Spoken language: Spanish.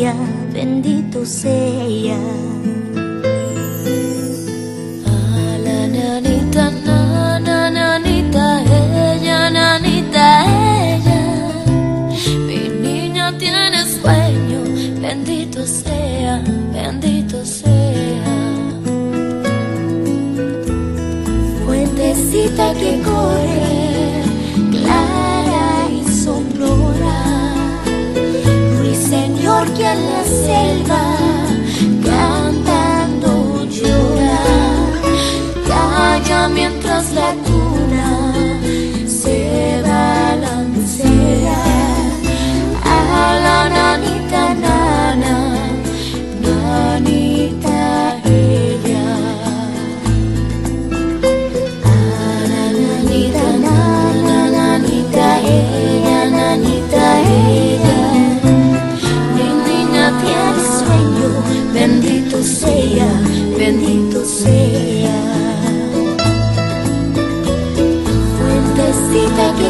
ella, bendito sea. A la nanita, nanita, ella, mi niña tiene sueño, bendito sea, bendito sea. Fuentecita que corre, clara y sonora, ruiseñor que en la selva cantando llora, calla mientras la cuna se balancea. A la nanita, nanita ella. Nanita ella, mi niña tiene sueño, bendito sea, bendito sea. Fuentecita que